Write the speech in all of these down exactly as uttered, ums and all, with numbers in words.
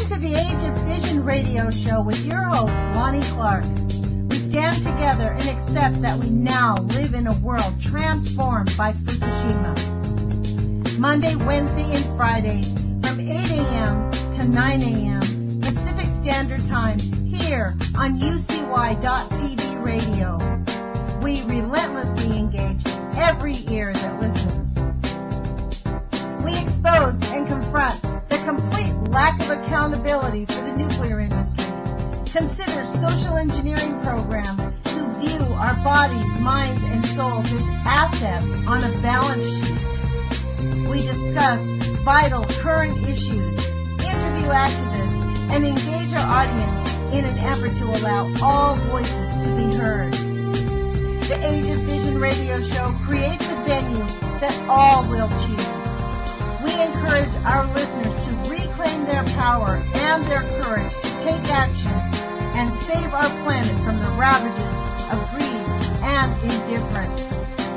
to the Age of Vision radio show with your host, Lonnie Clark. We stand together and accept that we now live in a world transformed by Fukushima. Monday, Wednesday, and Friday from eight a.m. to nine a.m. Pacific Standard Time here on U C Y dot T V radio. We relentlessly engage every ear that listens. We expose and confront the complete lack of accountability for the nuclear industry. Consider social engineering programs who view our bodies, minds, and souls as assets on a balance sheet. We discuss vital current issues, interview activists, and engage our audience in an effort to allow all voices to be heard. The Age of Vision radio show creates a venue that all will choose. We encourage our listeners to reclaim their power and their courage to take action and save our planet from the ravages of greed and indifference.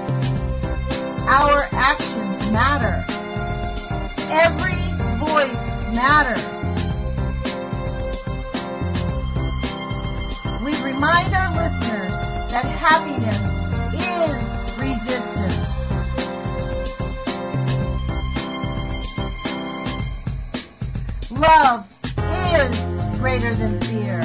Our actions matter. Every voice matters. We remind our listeners that happiness is resistance. Love is greater than fear.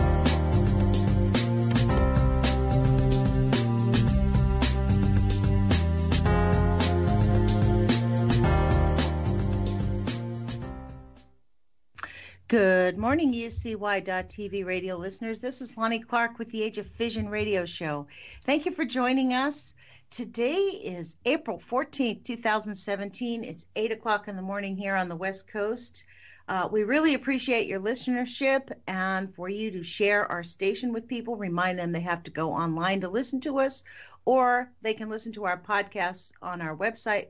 Good morning, U C Y dot T V radio listeners. This is Lonnie Clark with the Age of Vision radio show. Thank you for joining us. Today is April fourteenth, two thousand seventeen. It's eight o'clock in the morning here on the West Coast. Uh, we really appreciate your listenership and for you to share our station with people. Remind them they have to go online to listen to us, or they can listen to our podcasts on our website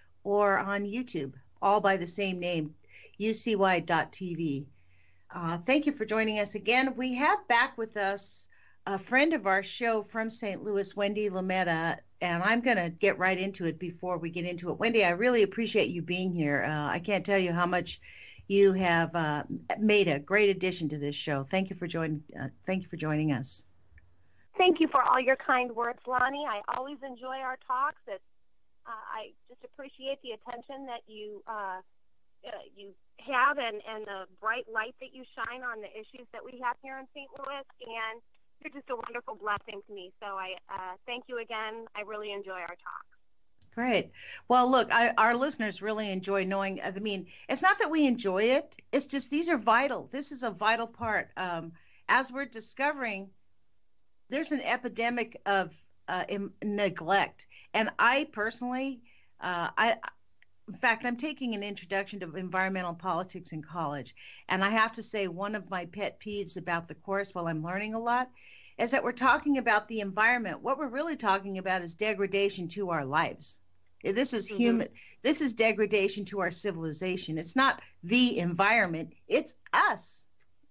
or on YouTube, all by the same name, U C Y dot T V. Uh, thank you for joining us again. We have back with us a friend of our show from Saint Louis, Wendy Lametta, and I'm going to get right into it before we get into it. Wendy, I really appreciate you being here. Uh, I can't tell you how much you have uh, made a great addition to this show. Thank you for joining. Uh, thank you for joining us. Thank you for all your kind words, Lonnie. I always enjoy our talks. It's, uh, I just appreciate the attention that you uh, uh, you have and, and the bright light that you shine on the issues that we have here in Saint Louis. And you're just a wonderful blessing to me. So I uh, thank you again. I really enjoy our talks. Great. Well, look, I, our listeners really enjoy knowing. I mean, it's not that we enjoy it. It's just these are vital. This is a vital part. Um, as we're discovering, there's an epidemic of uh, in, neglect. And I personally, uh, I, in fact, I'm taking an introduction to environmental politics in college. And I have to say, one of my pet peeves about the course, while I'm learning a lot, is that we're talking about the environment. What we're really talking about is degradation to our lives. This is mm-hmm. human. This is degradation to our civilization. It's not the environment. It's us.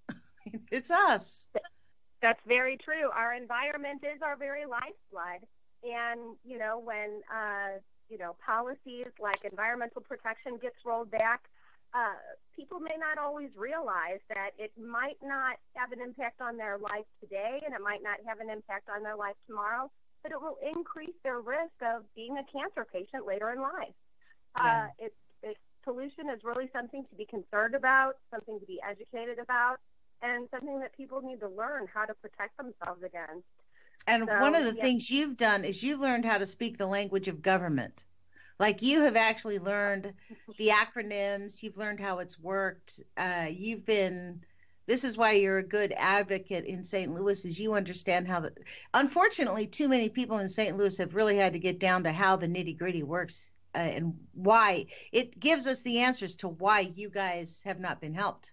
It's us. That's very true. Our environment is our very lifeblood. And, you know, when, uh, you know, policies like environmental protection gets rolled back, uh, people may not always realize that it might not have an impact on their life today, and it might not have an impact on their life tomorrow, but it will increase their risk of being a cancer patient later in life. Yeah. Uh, it, it, pollution is really something to be concerned about, something to be educated about, and something that people need to learn how to protect themselves against. And so, one of the yeah. things you've done is you've learned how to speak the language of government. Like you have actually learned the acronyms, you've learned how it's worked. Uh, you've been, this is why you're a good advocate in Saint Louis, is you understand how the, unfortunately, too many people in Saint Louis have really had to get down to how the nitty gritty works uh, and why. It gives us the answers to why you guys have not been helped.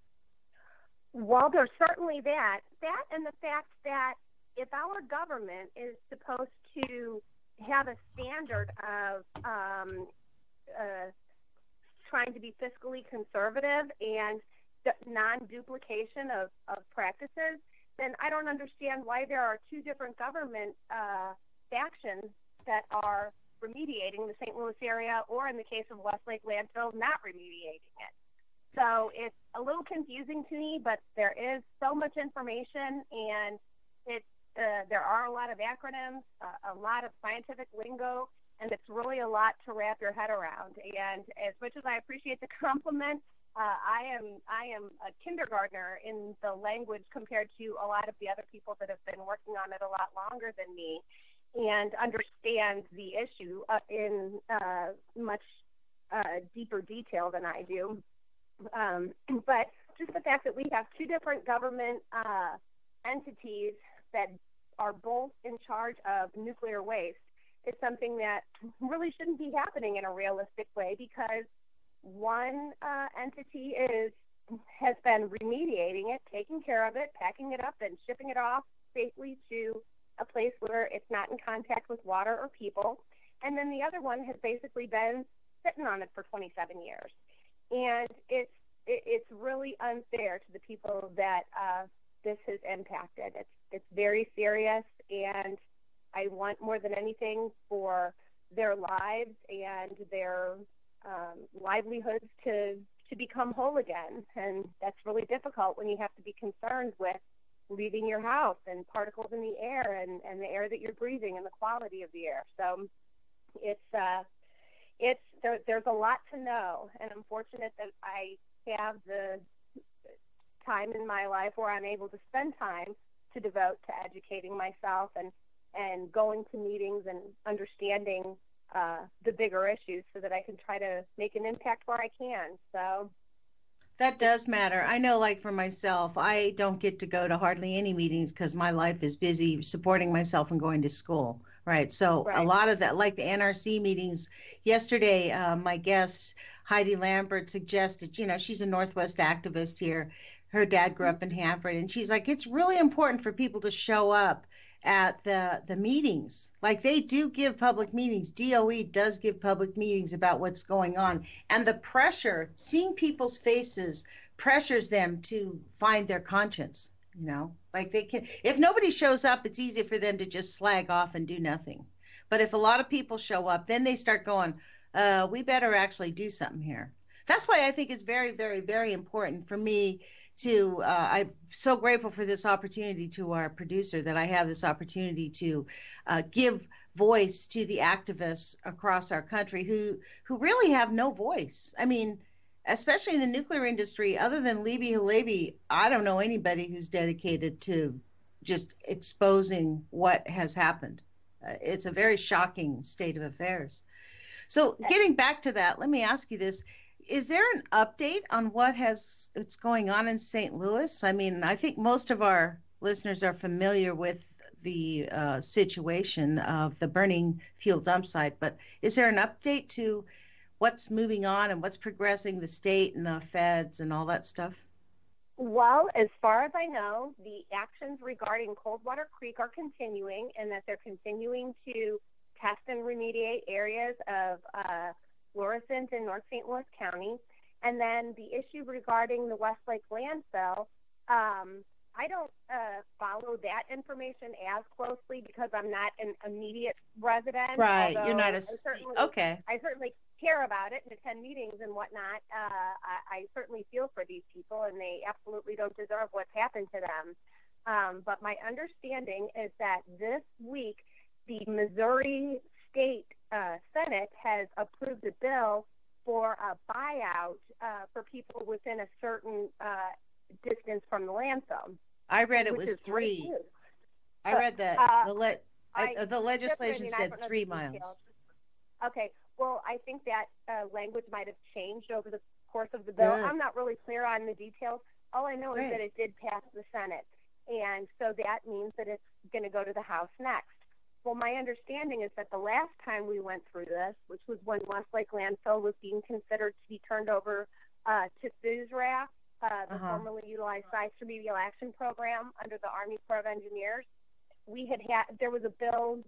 Well, there's certainly that, that and the fact that if our government is supposed to have a standard of um, uh, trying to be fiscally conservative and non-duplication of, of practices, then I don't understand why there are two different government uh, factions that are remediating the Saint Louis area, or in the case of Westlake Landfill, not remediating it. So it's a little confusing to me, but there is so much information, and it's uh, there are a lot of acronyms, uh, a lot of scientific lingo, and it's really a lot to wrap your head around. And as much as I appreciate the compliment, uh, I am I am a kindergartner in the language compared to a lot of the other people that have been working on it a lot longer than me, and understand the issue uh, in uh, much uh, deeper detail than I do. Um, but just the fact that we have two different government uh, entities that are both in charge of nuclear waste is something that really shouldn't be happening in a realistic way, because one uh, entity is has been remediating it, taking care of it, packing it up, and shipping it off safely to a place where it's not in contact with water or people. And then the other one has basically been sitting on it for twenty-seven years. And it's it's really unfair to the people that uh, this has impacted. It's it's very serious, and I want more than anything for their lives and their um, livelihoods to to become whole again. And that's really difficult when you have to be concerned with leaving your house and particles in the air and, and the air that you're breathing and the quality of the air. So it's uh, it's there, there's a lot to know, and I'm fortunate that I have the time in my life where I'm able to spend time to devote to educating myself and and going to meetings and understanding uh, the bigger issues so that I can try to make an impact where I can. So that does matter. I know, like for myself, I don't get to go to hardly any meetings because my life is busy supporting myself and going to school, right? So right. a lot of that, like the N R C meetings, yesterday, uh, my guest, Heidi Lambert, suggested, you know, she's a Northwest activist here. Her dad grew up in Hanford, and she's like, it's really important for people to show up at the the meetings. Like, they do give public meetings. D O E does give public meetings about what's going on. And the pressure, seeing people's faces pressures them to find their conscience, you know? Like, they can, if nobody shows up, it's easy for them to just slag off and do nothing. But if a lot of people show up, then they start going, uh, we better actually do something here. That's why I think it's very, very, very important for me to, uh, I'm so grateful for this opportunity to our producer that I have this opportunity to uh, give voice to the activists across our country who, who really have no voice. I mean, especially in the nuclear industry, other than Libby Halebi, I don't know anybody who's dedicated to just exposing what has happened. Uh, it's a very shocking state of affairs. So getting back to that, let me ask you this. Is there an update on what has what's going on in Saint Louis? I mean, I think most of our listeners are familiar with the uh, situation of the burning fuel dump site, but is there an update to what's moving on and what's progressing, the state and the feds and all that stuff? Well, as far as I know, the actions regarding Coldwater Creek are continuing, and that they're continuing to test and remediate areas of uh, fluorescent in North Saint Louis County. And then the issue regarding the Westlake landfill, um, I don't uh, follow that information as closely because I'm not an immediate resident. Right, you're not a, I certainly, okay. I certainly care about it and attend meetings and whatnot. Uh, I, I certainly feel for these people, and they absolutely don't deserve what's happened to them. Um, but my understanding is that this week, the Missouri State uh, Senate has approved a bill for a buyout uh, for people within a certain uh, distance from the landfill. I read it was three. I read that uh, the le- I, I, the legislation I mean, said three miles. Details. Okay, well, I think that uh, language might have changed over the course of the bill. Good. I'm not really clear on the details. All I know Great. is that it did pass the Senate, and so that means that it's going to go to the House next. Well, my understanding is that the last time we went through this, which was when Westlake landfill was being considered to be turned over uh, to FUSRAF, uh, the Uh-huh. formerly utilized Sites Remedial Action Program under the Army Corps of Engineers, we had had there was a bill,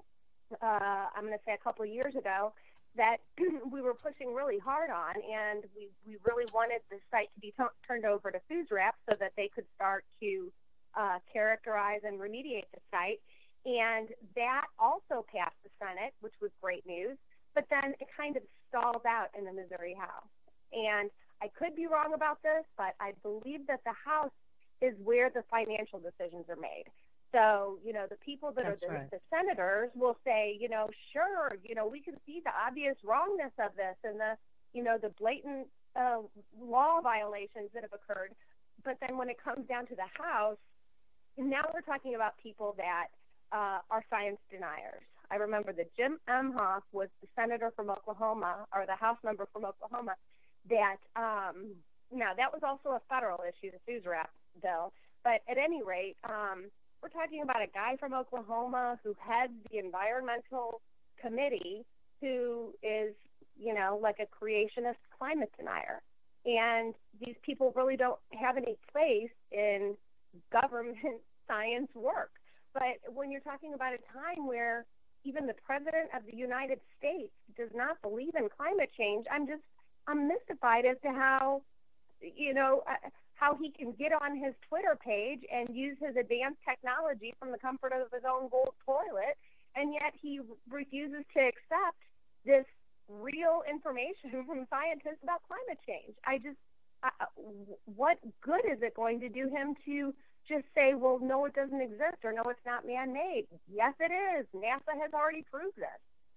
uh, I'm going to say a couple of years ago, that we were pushing really hard on, and we, we really wanted the site to be t- turned over to FUSRAF so that they could start to uh, characterize and remediate the site. And that also passed the Senate, which was great news, but then it kind of stalled out in the Missouri House. And I could be wrong about this, but I believe that the House is where the financial decisions are made. So, you know, the people that That's are the, right. the senators will say, you know, sure, you know, we can see the obvious wrongness of this and the, you know, the blatant uh, law violations that have occurred. But then when it comes down to the House, now we're talking about people that uh, are science deniers. I remember that Jim Emhoff was the senator from Oklahoma, or the House member from Oklahoma, that, um, now that was also a federal issue, the SUSRAP bill. But at any rate, um, we're talking about a guy from Oklahoma who heads the environmental committee who is, you know, like a creationist climate denier. And these people really don't have any place in government science work. But when you're talking about a time where even the president of the United States does not believe in climate change, I'm just, I'm mystified as to how, you know, uh, how he can get on his Twitter page and use his advanced technology from the comfort of his own gold toilet, and yet he refuses to accept this real information from scientists about climate change. I just, uh, what good is it going to do him to just say, well, no, it doesn't exist, or no, it's not man-made? Yes, it is. NASA has already proved this.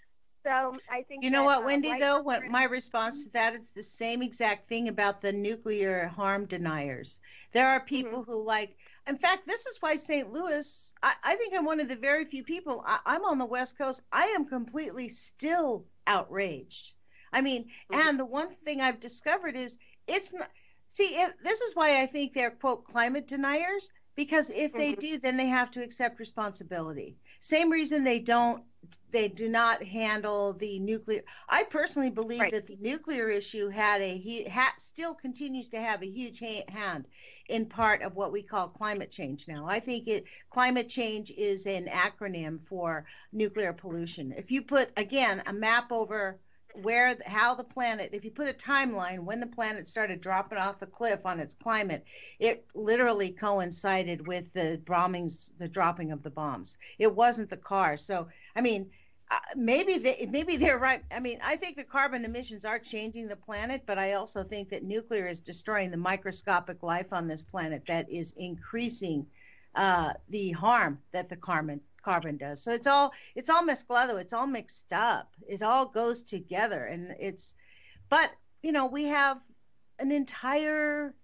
So I think you know that, what, uh, Wendy, right though, what my response to that is the same exact thing about the nuclear harm deniers. There are people mm-hmm. who like, in fact, this is why Saint Louis, I, I think I'm one of the very few people, I, I'm on the West Coast, I am completely still outraged. I mean, mm-hmm. and the one thing I've discovered is it's not, see, if, this is why I think they're, quote, climate deniers, because if mm-hmm. they do, then they have to accept responsibility. Same reason they don't, they do not handle the nuclear. I personally believe right. that the nuclear issue had a, he ha, still continues to have a huge ha- hand in part of what we call climate change now. I think it, climate change is an acronym for nuclear pollution. If you put, again, a map over where, how the planet, if you put a timeline when the planet started dropping off the cliff on its climate, it literally coincided with the bombings, the dropping of the bombs. It wasn't the car. So, I mean, uh, maybe they, maybe they're right. I mean, I think the carbon emissions are changing the planet, but I also think that nuclear is destroying the microscopic life on this planet that is increasing uh, the harm that the carbon carbon does. So it's all it's all mezclado, it's all mixed up, it all goes together. And it's, but you know, we have an entire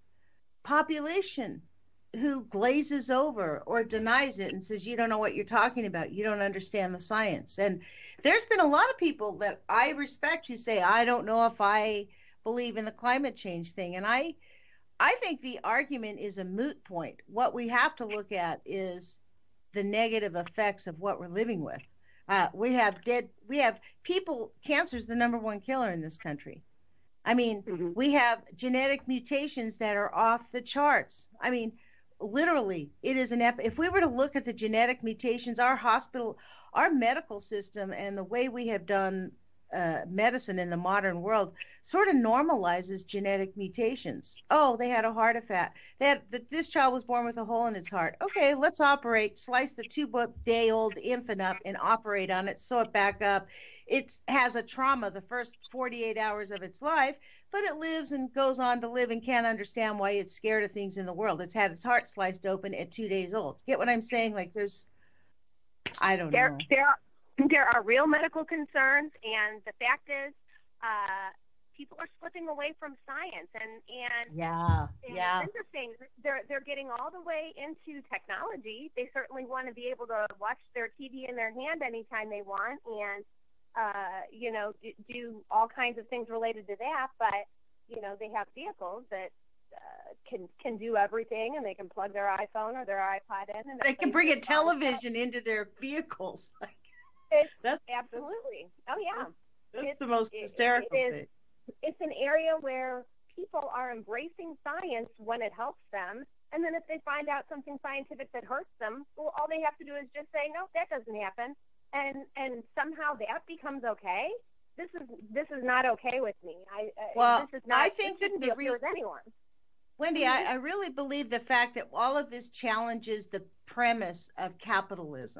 population who glazes over or denies it and says, you don't know what you're talking about, you don't understand the science. And there's been a lot of people that I respect who say, I don't know if I believe in the climate change thing. And I I think the argument is a moot point. What we have to look at is the negative effects of what we're living with. Uh, we have dead, we have people, cancer is the number one killer in this country. I mean, mm-hmm. we have genetic mutations that are off the charts. I mean, literally, it is an, ep- if we were to look at the genetic mutations, our hospital, our medical system and the way we have done uh, medicine in the modern world sort of normalizes genetic mutations. Oh, they had a heart attack. They had, the, this child was born with a hole in its heart. Okay, let's operate, slice the two-day-old infant up and operate on it, sew it back up. It has a trauma the first forty-eight hours of its life, but it lives and goes on to live and can't understand why it's scared of things in the world. It's had its heart sliced open at two days old. Get what I'm saying? Like there's, I don't there, know. There are There are real medical concerns, and the fact is, uh, people are slipping away from science, and and yeah, and yeah. it's interesting. They're they're getting all the way into technology. They certainly want to be able to watch their T V in their hand anytime they want, and uh, you know, do all kinds of things related to that. But you know, they have vehicles that uh, can can do everything, and they can plug their iPhone or their iPod in, and they can bring a television into their vehicles. It's, that's absolutely. That's, oh yeah. That's, that's the most hysterical it, it thing. Is, it's an area where people are embracing science when it helps them, and then if they find out something scientific that hurts them, well, all they have to do is just say, no, that doesn't happen, and and somehow that becomes okay. This is this is not okay with me. I well, this is not, I think that the reason with anyone. Wendy, I, I really believe the fact that all of this challenges the premise of capitalism.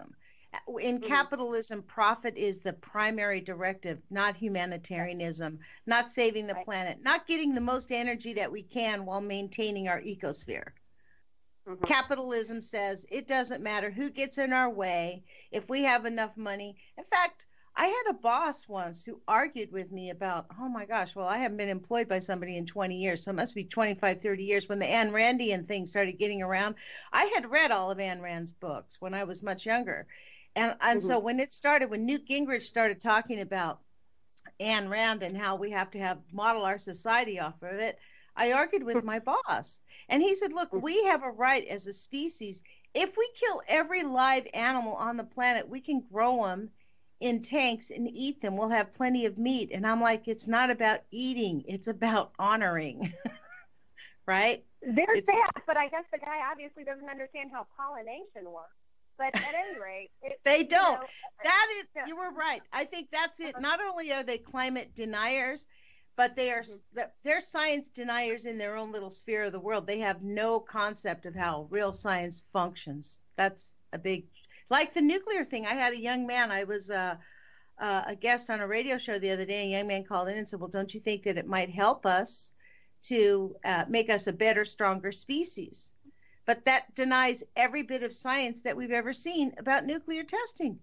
In Mhm. capitalism, profit is the primary directive, not humanitarianism, not saving the Right. planet, not getting the most energy that we can while maintaining our ecosphere. Mhm. Capitalism says it doesn't matter who gets in our way if we have enough money. In fact, I had a boss once who argued with me about, oh my gosh, well, I haven't been employed by somebody in twenty years, so it must be twenty-five, thirty years when the Ayn Randian thing started getting around. I had read all of Ayn Rand's books when I was much younger. And, and Mhm. so when it started, when Newt Gingrich started talking about Ayn Rand and how we have to have model our society off of it, I argued with my boss. And he said, look, we have a right as a species. If we kill every live animal on the planet, we can grow them in tanks and eat them. We'll have plenty of meat. And I'm like, it's not about eating, it's about honoring. Right? There's It's that, but I guess the guy obviously doesn't understand how pollination works. But at any rate, it, they you don't. know, That is, yeah. you were right. I think that's it. Uh-huh. Not only are they climate deniers, but they are Mhm. they're science deniers in their own little sphere of the world. They have no concept of how real science functions. That's a big, like the nuclear thing. I had a young man. I was uh, uh, a guest on a radio show the other day. A young man called in and said, "Well, don't you think that it might help us to uh, make us a better, stronger species?" But that denies every bit of science that we've ever seen about nuclear testing.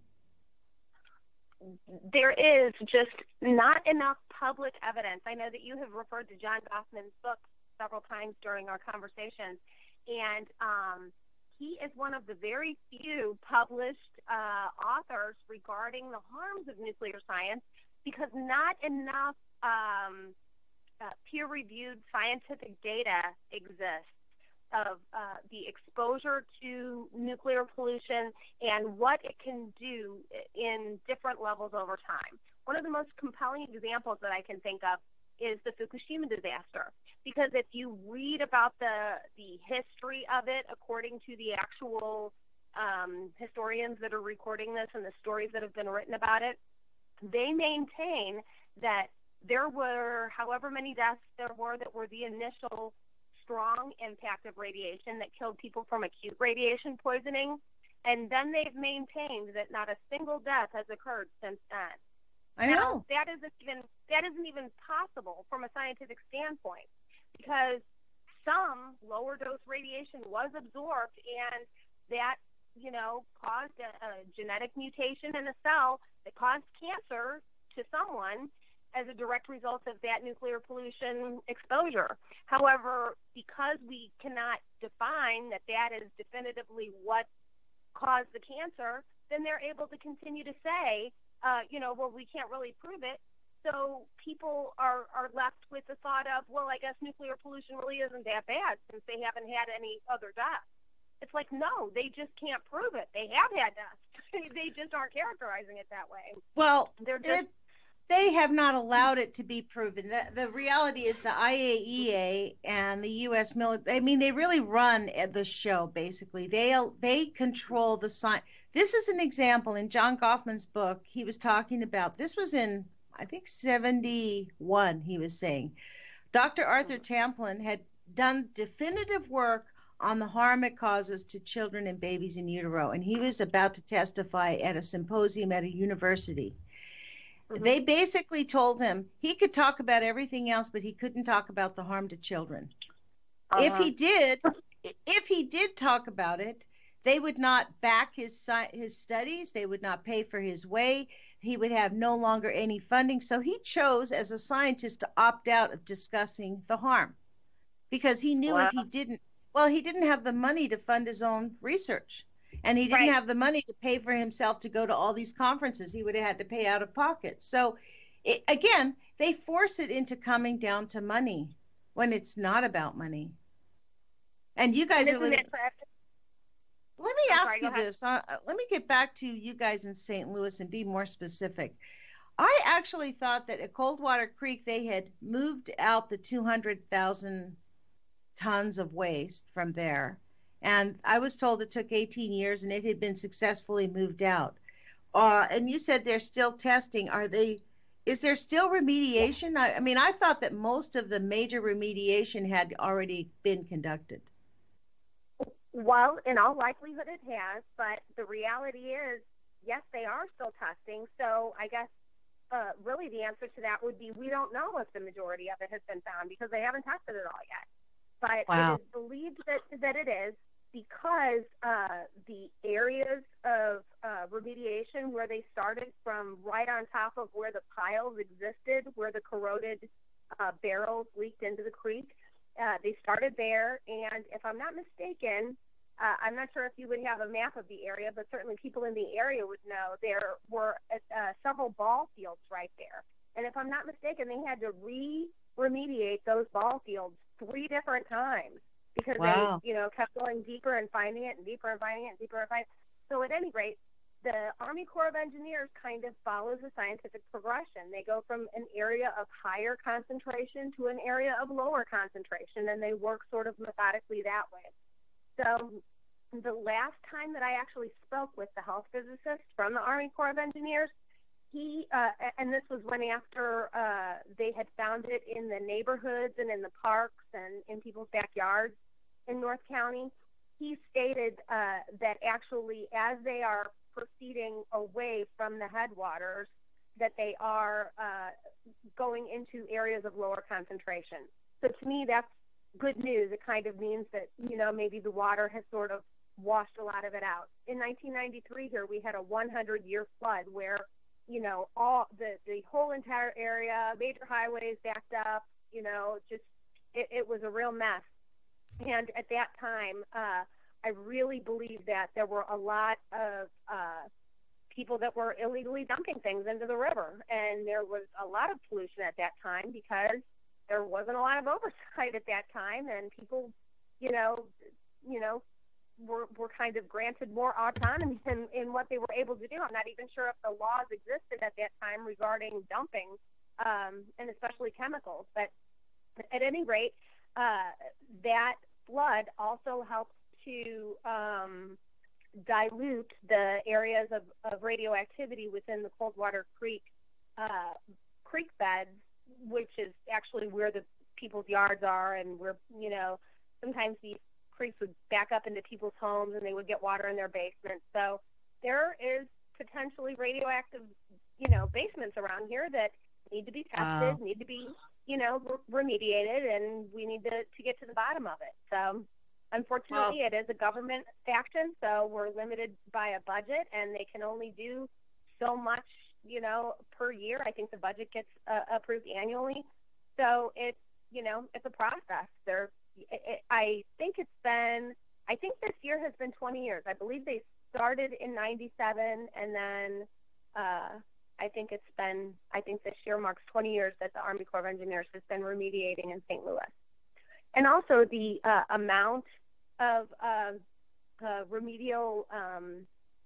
There is just not enough public evidence. I know that you have referred to John Goffman's book several times during our conversations, and um, he is one of the very few published uh, authors regarding the harms of nuclear science, because not enough um, uh, peer-reviewed scientific data exists of uh, the exposure to nuclear pollution and what it can do in different levels over time. One of the most compelling examples that I can think of is the Fukushima disaster, because if you read about the the history of it, according to the actual um, historians that are recording this and the stories that have been written about it, they maintain that there were however many deaths there were that were the initial strong impact of radiation that killed people from acute radiation poisoning, and then they've maintained that not a single death has occurred since then. I now, know. that isn't even that isn't even possible from a scientific standpoint, because some lower dose radiation was absorbed, and that, you know, caused a, a genetic mutation in a cell that caused cancer to someone as a direct result of that nuclear pollution exposure. However, because we cannot define that that is definitively what caused the cancer, then they're able to continue to say, uh, you know, well, we can't really prove it. So people are, are left with the thought of, well, I guess nuclear pollution really isn't that bad since they haven't had any other deaths. It's like, no, they just can't prove it. They have had deaths. They just aren't characterizing it that way. Well, They're just it, they have not allowed it to be proven. The, the reality is the I A E A and the U S military, I mean, they really run the show, basically. They they control the science. This is an example in John Goffman's book. He was talking about, this was in, I think, seventy-one, he was saying. Doctor Arthur Tamplin had done definitive work on the harm it causes to children and babies in utero, and he was about to testify at a symposium at a university. Mhm. They basically told him he could talk about everything else, but he couldn't talk about the harm to children. Uh-huh. If he did, if he did talk about it, they would not back his his studies. They would not pay for his way. He would have no longer any funding. So he chose, as a scientist, to opt out of discussing the harm, because he knew Wow. if he didn't, well, he didn't have the money to fund his own research. And he didn't Right. have the money to pay for himself to go to all these conferences. He would have had to pay out of pocket. So, it, again, they force it into coming down to money when it's not about money. And you guys are Isn't living. it correct? Let me I'm ask sorry, go you ahead. this. Uh, let me get back to you guys in Saint Louis and be more specific. I actually thought that at Coldwater Creek they had moved out the two hundred thousand tons of waste from there. And I was told it took eighteen years and it had been successfully moved out. Uh, and you said they're still testing. Are they, is there still remediation? I, I mean, I thought that most of the major remediation had already been conducted. Well, in all likelihood it has, but the reality is yes, they are still testing. So I guess uh, really the answer to that would be we don't know if the majority of it has been found because they haven't tested it all yet. But Wow. it is believed that, that it is because uh, the areas of uh, remediation where they started from right on top of where the piles existed, where the corroded uh, barrels leaked into the creek, uh, they started there. And if I'm not mistaken, uh, I'm not sure if you would have a map of the area, but certainly people in the area would know there were uh, several ball fields right there. And if I'm not mistaken, they had to re-remediate those ball fields three different times because Wow. they, you know, kept going deeper and finding it and deeper and finding it and deeper and finding it. So at any rate, the Army Corps of Engineers kind of follows a scientific progression. They go from an area of higher concentration to an area of lower concentration, and they work sort of methodically that way. So the last time that I actually spoke with the health physicist from the Army Corps of Engineers, he, uh, and this was when after uh, they had found it in the neighborhoods and in the parks and in people's backyards in North County, he stated uh, that actually as they are proceeding away from the headwaters, that they are uh, going into areas of lower concentration. So to me, that's good news. It kind of means that, you know, maybe the water has sort of washed a lot of it out. In nineteen ninety-three here, we had a hundred year flood where, you know, all the, the whole entire area, major highways backed up, you know, just, it, it was a real mess. And at that time, uh, I really believe that there were a lot of uh, people that were illegally dumping things into the river. And there was a lot of pollution at that time because there wasn't a lot of oversight at that time. And people, you know, you know, were, were kind of granted more autonomy in, in what they were able to do. I'm not even sure if the laws existed at that time regarding dumping, um, and especially chemicals. But at any rate, uh, that flood also helped to um, dilute the areas of, of radioactivity within the Coldwater Creek uh, creek beds, which is actually where the people's yards are, and where, you know, sometimes these creeks would back up into people's homes and they would get water in their basements. So there is potentially radioactive, you know, basements around here that need to be tested, Wow. need to be, you know, remediated, and we need to, to get to the bottom of it. So unfortunately, Well, it is a government action, so we're limited by a budget, and they can only do so much, you know, per year. I think the budget gets uh, approved annually. So it's, you know, it's a process. There, it, it, I think it's been, I think this year has been twenty years. I believe they started in ninety-seven, and then uh, I think it's been, I think this year marks twenty years that the Army Corps of Engineers has been remediating in Saint Louis. And also the uh, amount of uh, uh, remedial um,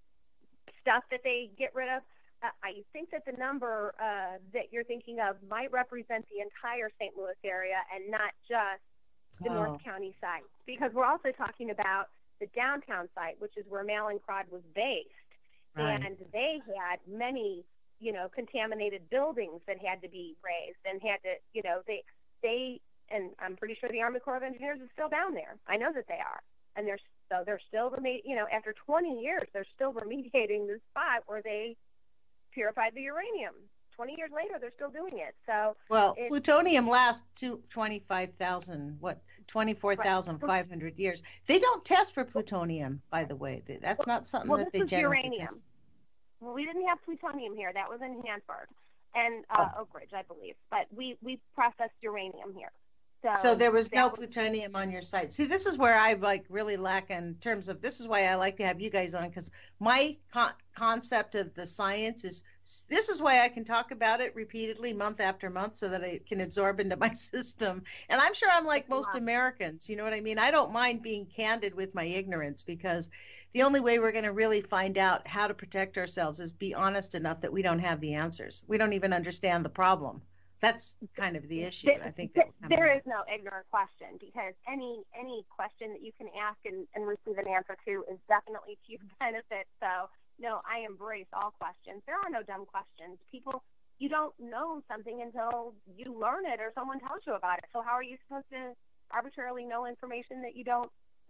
stuff that they get rid of, uh, I think that the number uh, that you're thinking of might represent the entire Saint Louis area and not just the oh, North County site, because we're also talking about the downtown site, which is where Mallinckrodt was based. right. And they had many, you know, contaminated buildings that had to be raised and had to, you know, they, they, and I'm pretty sure the Army Corps of Engineers is still down there. I know that they are. And they're, so they're still, remedi- you know, after twenty years, they're still remediating the spot where they purified the uranium. twenty years later, they're still doing it. So, Well, it, plutonium lasts to twenty-five thousand, what, twenty-four thousand five hundred years. They don't test for plutonium, by the way. Th- That's not something well, that this they was generally uranium. test. Well, we didn't have plutonium here. That was in Hanford and uh, Oh, Oak Ridge, I believe. But we, we processed uranium here. So so there was no that was, plutonium on your site. See, this is where I like really lack in terms of, this is why I like to have you guys on, because my con- concept of the science is, this is why I can talk about it repeatedly month after month so that I can absorb into my system. And I'm sure I'm like most Americans, you know what I mean? I don't mind being candid with my ignorance, because the only way we're going to really find out how to protect ourselves is be honest enough that we don't have the answers. We don't even understand the problem. That's kind of the issue. I think that we're there coming is no ignorant question, because any any question that you can ask and, and receive an answer to is definitely to your benefit. So, no, I embrace all questions. There are no dumb questions. People, you don't know something until you learn it or someone tells you about it. So how are you supposed to arbitrarily know information that you don't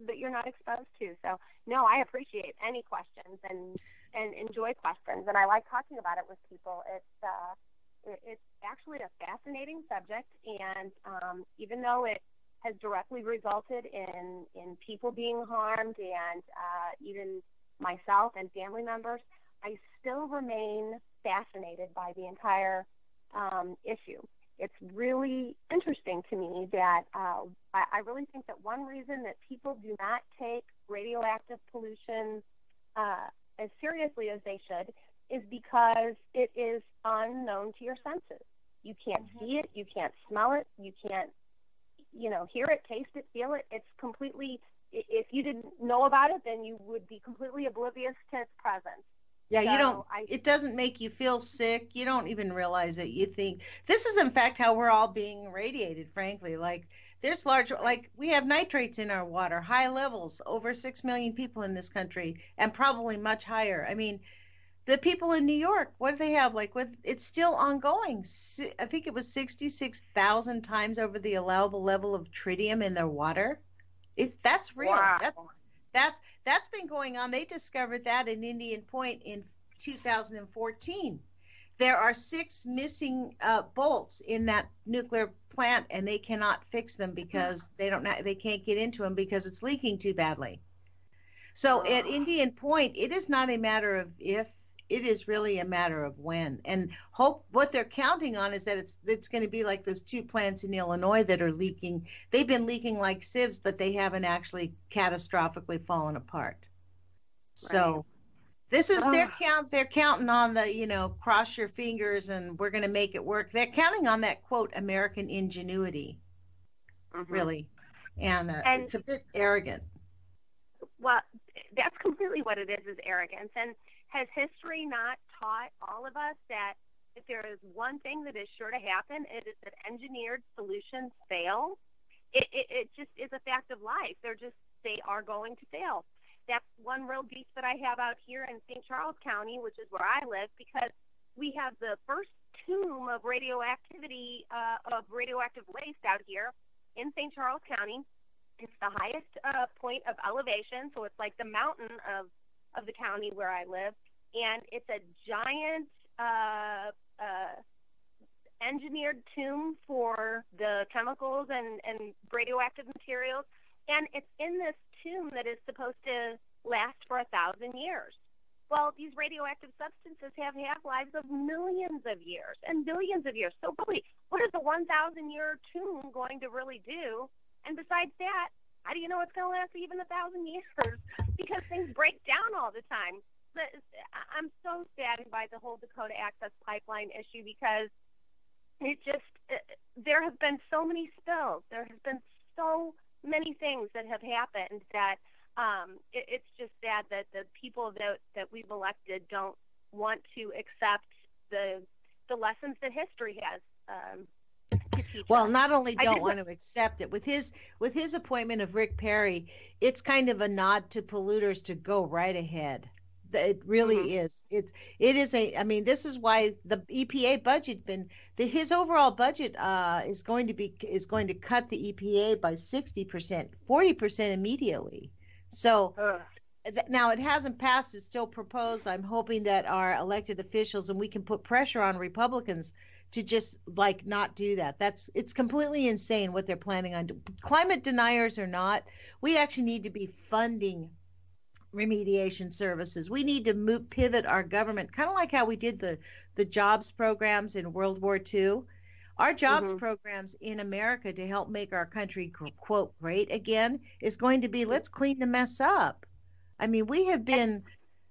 that you're not exposed to. So no, I appreciate any questions and and enjoy questions, and I like talking about it with people. It's uh, it, it's actually a fascinating subject, and um, even though it has directly resulted in in people being harmed and uh, even myself and family members, I still remain fascinated by the entire um, issue. It's really interesting to me that uh, I, I really think that one reason that people do not take radioactive pollution uh, as seriously as they should is because it is unknown to your senses. You can't mm-hmm. see it, you can't smell it, you can't, you know, hear it, taste it, feel it. It's completely, if you didn't know about it, then you would be completely oblivious to its presence. Yeah, so you don't, I, it doesn't make you feel sick. You don't even realize it. You think, this is in fact how we're all being radiated, frankly. Like there's large, like we have nitrates in our water, high levels, over six million people in this country, and probably much higher. I mean, the people in New York, what do they have? Like, what? It's still ongoing. I think it was sixty-six thousand times over the allowable level of tritium in their water. It's, that's real. Wow. That's, That's that's been going on. They discovered that in Indian Point in two thousand fourteen. There are six missing uh, bolts in that nuclear plant, and they cannot fix them because they don't know, they can't get into them because it's leaking too badly. So at Indian Point, it is not a matter of if, it is really a matter of when. And hope what they're counting on is that it's it's going to be like those two plants in Illinois that are leaking. They've been leaking like sieves, but they haven't actually catastrophically fallen apart. Right. So this is oh. their count. They're counting on the, you know, cross your fingers and we're going to make it work. They're counting on that, quote, American ingenuity, mm-hmm. really. And, uh, and it's a bit arrogant. Well, that's completely what it is, is arrogance. And has history not taught all of us that if there is one thing that is sure to happen, it is that engineered solutions fail? It, it, it just is a fact of life. They're just, they are going to fail. That's one real beef that I have out here in Saint Charles County, which is where I live, because we have the first tomb of radioactivity, uh, of radioactive waste out here in Saint Charles County. It's the highest uh, point of elevation, so it's like the mountain of of the county where I live, and it's a giant uh, uh, engineered tomb for the chemicals and, and radioactive materials, and it's in this tomb that is supposed to last for a thousand years. Well, these radioactive substances have half-lives of millions of years and billions of years, so really, what is a one thousand year tomb going to really do? And besides that, how do you know it's going to last even a thousand years? Because things break down all the time. I'm so saddened by the whole Dakota Access Pipeline issue because it just, there have been so many spills. There has been so many things that have happened that um, it, it's just sad that the people that, that we've elected don't want to accept the the lessons that history has um Well, not only don't want to accept it, with his with his appointment of Rick Perry, it's kind of a nod to polluters to go right ahead. It really mm-hmm. is. It's it is a. I mean, this is why the E P A budget been the his overall budget uh, is going to be is going to cut the E P A by sixty percent, forty percent immediately. So. Ugh. Now, it hasn't passed. It's still proposed. I'm hoping that our elected officials and we can put pressure on Republicans to just like not do that. That's it's completely insane what they're planning on. Climate deniers or not, we actually need to be funding remediation services. We need to move, pivot our government, kind of like how we did the, the jobs programs in World War Two. Our jobs mm-hmm. programs in America to help make our country, quote, great again, is going to be let's clean the mess up. I mean, we have been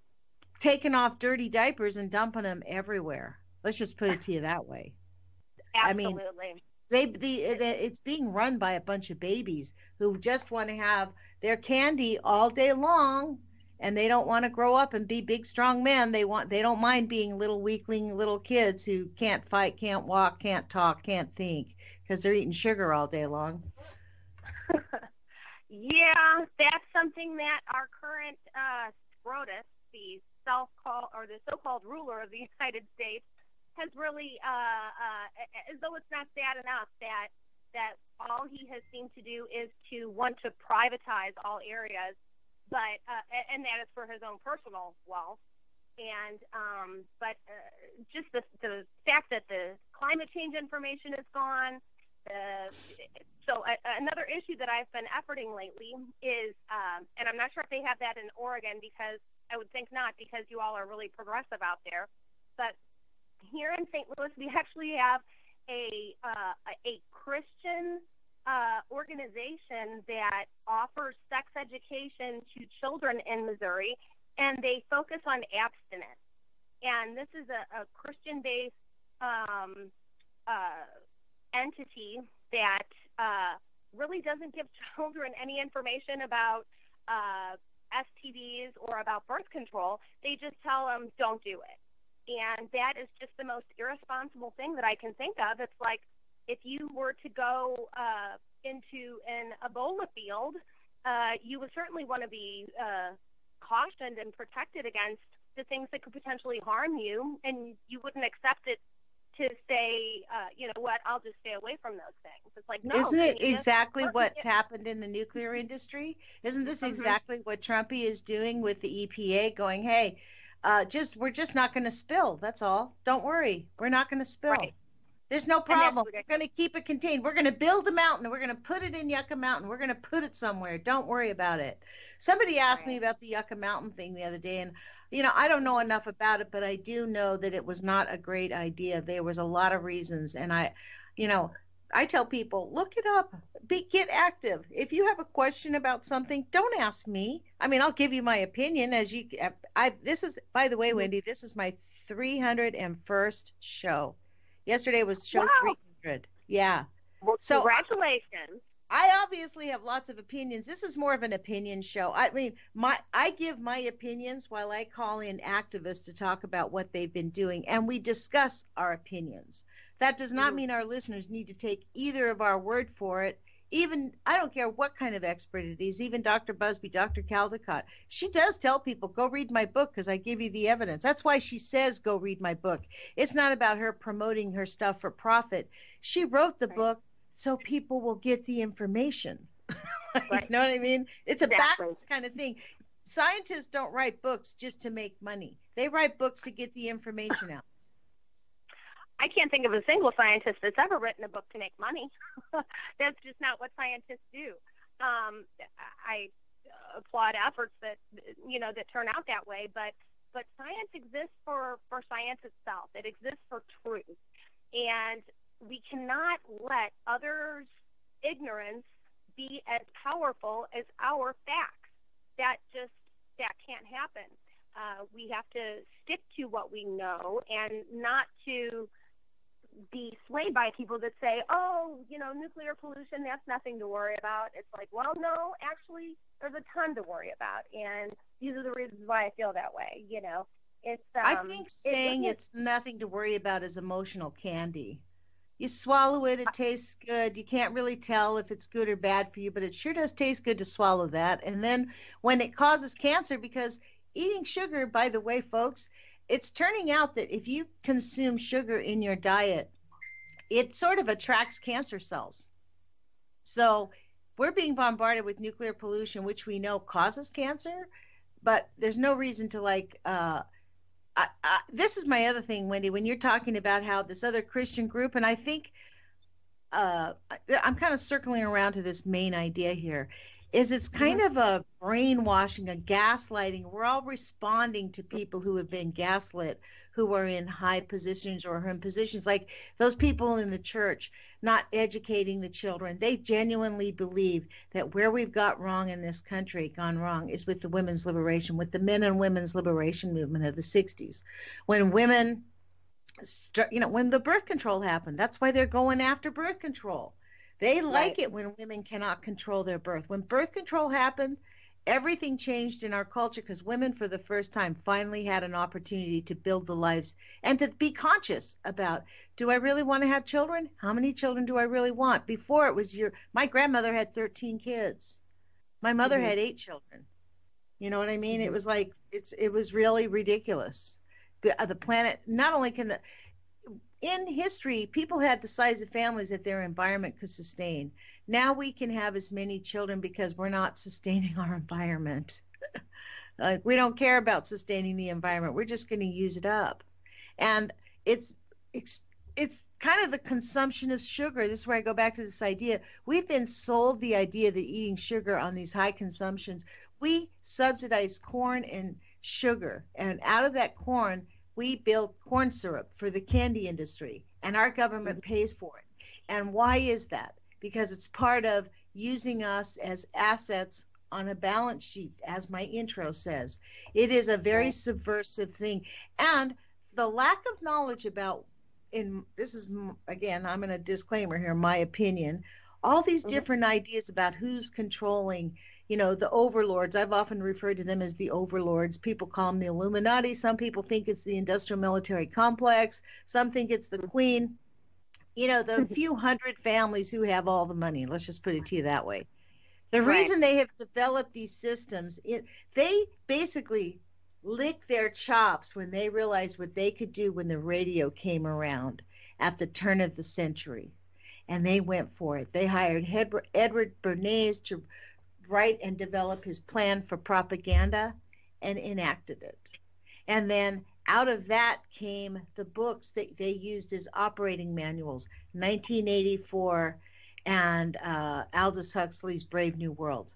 taking off dirty diapers and dumping them everywhere. Let's just put it to you that way. Absolutely. I mean, they the, the it's being run by a bunch of babies who just want to have their candy all day long, and they don't want to grow up and be big, strong men. They want they don't mind being little weakling little kids who can't fight, can't walk, can't talk, can't think because they're eating sugar all day long. Yeah, that's something that our current uh, SCOTUS, the self-called or the so-called ruler of the United States, has really, uh, uh, as though it's not sad enough that that all he has seemed to do is to want to privatize all areas, but uh, and that is for his own personal wealth. And um, but uh, just the the fact that the climate change information is gone. Uh, so uh, another issue that I've been efforting lately is, um, and I'm not sure if they have that in Oregon, because I would think not, because you all are really progressive out there. But here in Saint Louis, we actually have a uh, a Christian uh, organization that offers sex education to children in Missouri, and they focus on abstinence. And this is a, a Christian-based um, uh, entity that uh, really doesn't give children any information about uh, S T Ds or about birth control. They just tell them, don't do it. And that is just the most irresponsible thing that I can think of. It's like if you were to go uh, into an Ebola field, uh, you would certainly want to be uh, cautioned and protected against the things that could potentially harm you, and you wouldn't accept it to say, uh, you know what, I'll just stay away from those things. It's like, no. Isn't it exactly just... what's happened in the nuclear industry? Isn't this mm-hmm. exactly what Trumpy is doing with the E P A, going, hey, uh, just we're just not going to spill. That's all. Don't worry. We're not going to spill. Right. There's no problem. We're going to keep it contained. We're going to build a mountain. We're going to put it in Yucca Mountain. We're going to put it somewhere. Don't worry about it. Somebody asked right. me about the Yucca Mountain thing the other day, and, you know, I don't know enough about it, but I do know that it was not a great idea. There was a lot of reasons, and I, you know, I tell people, look it up. Be, get active. If you have a question about something, don't ask me. I mean, I'll give you my opinion as you, I, this is, by the way, Wendy, this is my three hundred first show. Yesterday was show wow. three hundred. Yeah. Well, so congratulations. I obviously have lots of opinions. This is more of an opinion show. I mean, my I give my opinions while I call in activists to talk about what they've been doing, and we discuss our opinions. That does not mm-hmm. mean our listeners need to take either of our word for it. Even, I don't care what kind of expert it is, even Doctor Busby, Doctor Caldecott, she does tell people, go read my book because I give you the evidence. That's why she says, go read my book. It's not about her promoting her stuff for profit. She wrote the right. book so people will get the information. Right. You know what I mean? It's a exactly. backwards kind of thing. Scientists don't write books just to make money. They write books to get the information out. I can't think of a single scientist that's ever written a book to make money. That's just not what scientists do. Um, I applaud efforts that, you know, that turn out that way, but but science exists for, for science itself. It exists for truth. And we cannot let others' ignorance be as powerful as our facts. That just, that can't happen. Uh, we have to stick to what we know and not to be swayed by people that say, oh, you know, nuclear pollution, that's nothing to worry about. It's like, well, no, actually, there's a ton to worry about. And these are the reasons why I feel that way, you know. It's. Um, I think saying it, it's nothing to worry about is emotional candy. You swallow it, it tastes good. You can't really tell if it's good or bad for you, but it sure does taste good to swallow that. And then when it causes cancer, because eating sugar, by the way, folks, it's turning out that if you consume sugar in your diet, it sort of attracts cancer cells. So we're being bombarded with nuclear pollution, which we know causes cancer, but there's no reason to like, uh, I, I, this is my other thing, Wendy, when you're talking about how this other Christian group, and I think uh, I'm kind of circling around to this main idea here, is it's kind of a brainwashing, a gaslighting. We're all responding to people who have been gaslit, who are in high positions or in positions like those people in the church not educating the children. They genuinely believe that where we've got wrong in this country, gone wrong, is with the women's liberation, with the men and women's liberation movement of the sixties. When women, you know, when the birth control happened, that's why they're going after birth control. They like right. it when women cannot control their birth. When birth control happened, everything changed in our culture because women, for the first time, finally had an opportunity to build the lives and to be conscious about, do I really want to have children? How many children do I really want? Before it was your, my grandmother had thirteen kids. My mother mm-hmm. had eight children. You know what I mean? Mm-hmm. It was like, it's, it was really ridiculous. The, uh, the planet, not only can the, in history, people had the size of families that their environment could sustain. Now we can have as many children because we're not sustaining our environment. Like, we don't care about sustaining the environment. We're just going to use it up. And it's, it's, it's kind of the consumption of sugar. This is where I go back to this idea. We've been sold the idea that eating sugar on these high consumptions, we subsidize corn and sugar. And out of that corn, we build corn syrup for the candy industry, and our government pays for it. And why is that? Because it's part of using us as assets on a balance sheet, as my intro says. It is a very subversive thing. And the lack of knowledge about, in this is, again, I'm in a disclaimer here, my opinion, all these different mm-hmm. ideas about who's controlling, you know, the overlords. I've often referred to them as the overlords. People call them the Illuminati. Some people think it's the industrial military complex. Some think it's the Queen. You know, the few hundred families who have all the money. Let's just put it to you that way. The right. reason they have developed these systems, it, they basically licked their chops when they realized what they could do when the radio came around at the turn of the century. And they went for it. They hired Edward Bernays to write and develop his plan for propaganda and enacted it. And then out of that came the books that they used as operating manuals, nineteen eighty-four and uh, Aldous Huxley's Brave New World.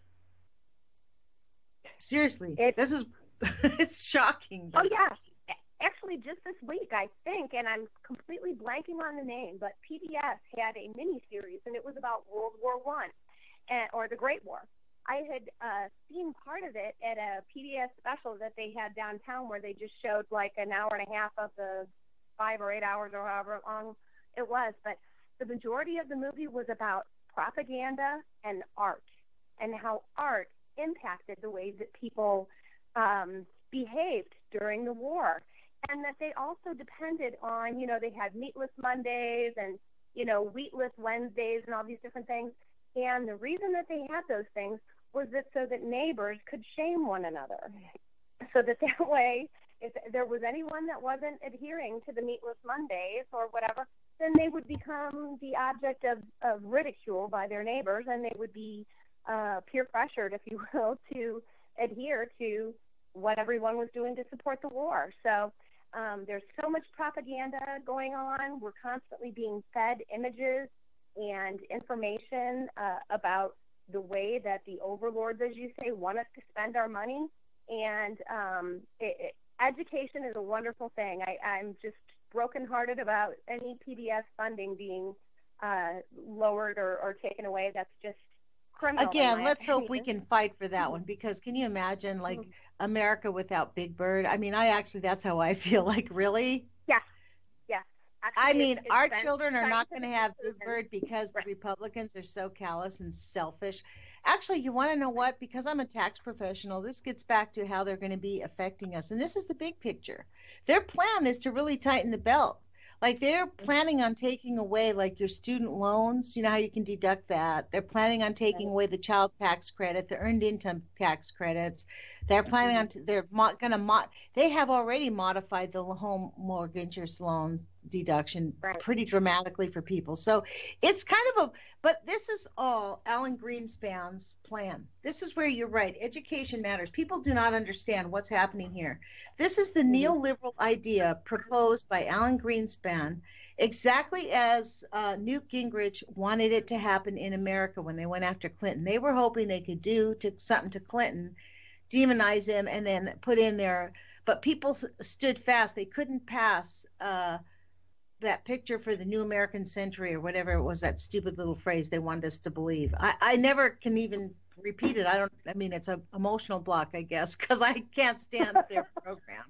Seriously, it's, this is it's shocking. Oh, yeah. Actually, just this week, I think, and I'm completely blanking on the name, but P B S had a mini-series, and it was about World War One, and, or the Great War. I had uh, seen part of it at a P B S special that they had downtown where they just showed like an hour and a half of the five or eight hours or however long it was. But the majority of the movie was about propaganda and art and how art impacted the ways that people um, behaved during the war. And that they also depended on, you know, they had meatless Mondays and, you know, wheatless Wednesdays and all these different things. And the reason that they had those things was that so that neighbors could shame one another. So that that way, if there was anyone that wasn't adhering to the meatless Mondays or whatever, then they would become the object of, of ridicule by their neighbors, and they would be uh, peer pressured, if you will, to adhere to what everyone was doing to support the war. So um, there's so much propaganda going on. We're constantly being fed images and information uh, about the way that the overlords, as you say, want us to spend our money. And um, it, it, education is a wonderful thing. I, I'm just brokenhearted about any P B S funding being uh, lowered or, or taken away. That's just criminal. Again, let's opinion. hope we can fight for that one, because can you imagine, like, mm-hmm. America without Big Bird? I mean, I actually, that's how I feel. Like, really? Yeah. Yeah. Actually, I mean, it's, our it's children are not going to have Big Bird because right. the Republicans are so callous and selfish. Actually, you want to know what? Because I'm a tax professional, this gets back to how they're going to be affecting us. And this is the big picture. Their plan is to really tighten the belt. Like, they're planning on taking away, like, your student loans. You know how you can deduct that. They're planning on taking away the child tax credit, the earned income tax credits. They're planning on, they're mo- going to, mo- they have already modified the home mortgage loan deduction right. pretty dramatically for people. So it's kind of a, but this is all Alan Greenspan's plan. This is where you're right. Education matters. People do not understand what's happening here. This is the mm-hmm. neoliberal idea proposed by Alan Greenspan, exactly as uh, Newt Gingrich wanted it to happen in America when they went after Clinton. They were hoping they could do to, something to Clinton, demonize him, and then put in their, but people stood fast. They couldn't pass uh, that picture for the new American century or whatever it was, that stupid little phrase they wanted us to believe. I, I never can even repeat it. I don't, I mean, it's an emotional block, I guess, because I can't stand their program.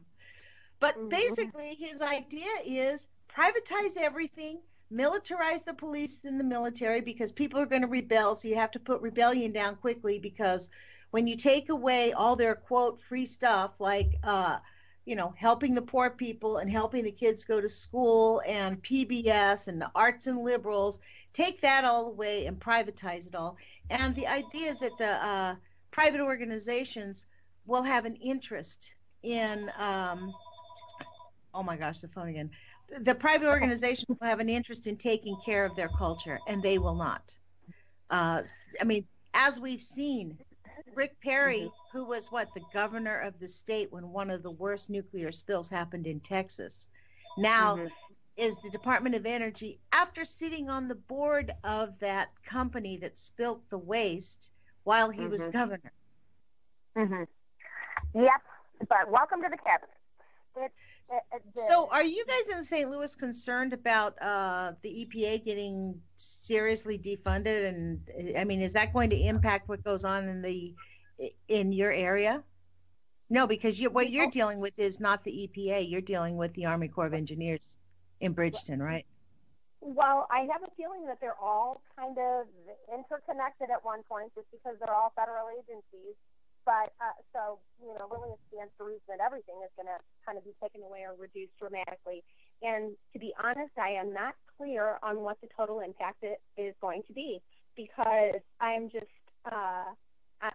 But basically his idea is privatize everything, militarize the police and the military, because people are going to rebel. So you have to put rebellion down quickly, because when you take away all their, quote, free stuff, like, uh, you know, helping the poor people and helping the kids go to school and P B S and the arts and liberals, take that all away and privatize it all. And the idea is that the uh, private organizations will have an interest in um, oh my gosh, the phone again. The, the private organization will have an interest in taking care of their culture, and they will not. Uh, I mean, as we've seen, Rick Perry, Mm-hmm. who was what, the governor of the state when one of the worst nuclear spills happened in Texas, now Mm-hmm. is the Department of Energy, after sitting on the board of that company that spilt the waste while he was Mm-hmm. governor. Mm-hmm. Yep. But welcome to the cabinet. It's, it, it, the, So are you guys in Saint Louis concerned about uh, the E P A getting seriously defunded? And I mean, is that going to impact what goes on in the in your area? No, because you, what you're dealing with is not the E P A. You're dealing with the Army Corps of Engineers in Bridgeton, right? Well, I have a feeling that they're all kind of interconnected at one point, just because they're all federal agencies. But uh, so, you know, really it stands to reason that everything is going to kind of be taken away or reduced dramatically. And to be honest, I am not clear on what the total impact it is going to be, because I'm just, uh, I,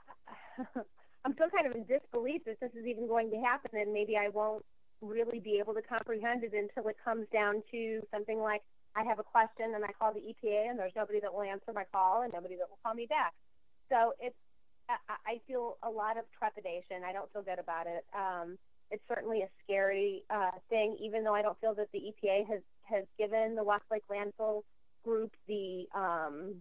I'm still kind of in disbelief that this is even going to happen, and maybe I won't really be able to comprehend it until it comes down to something like, I have a question and I call the E P A and there's nobody that will answer my call and nobody that will call me back. So it's, I feel a lot of trepidation. I don't feel good about it. Um, it's certainly a scary uh, thing, even though I don't feel that the E P A has, has given the Westlake Landfill Group the um,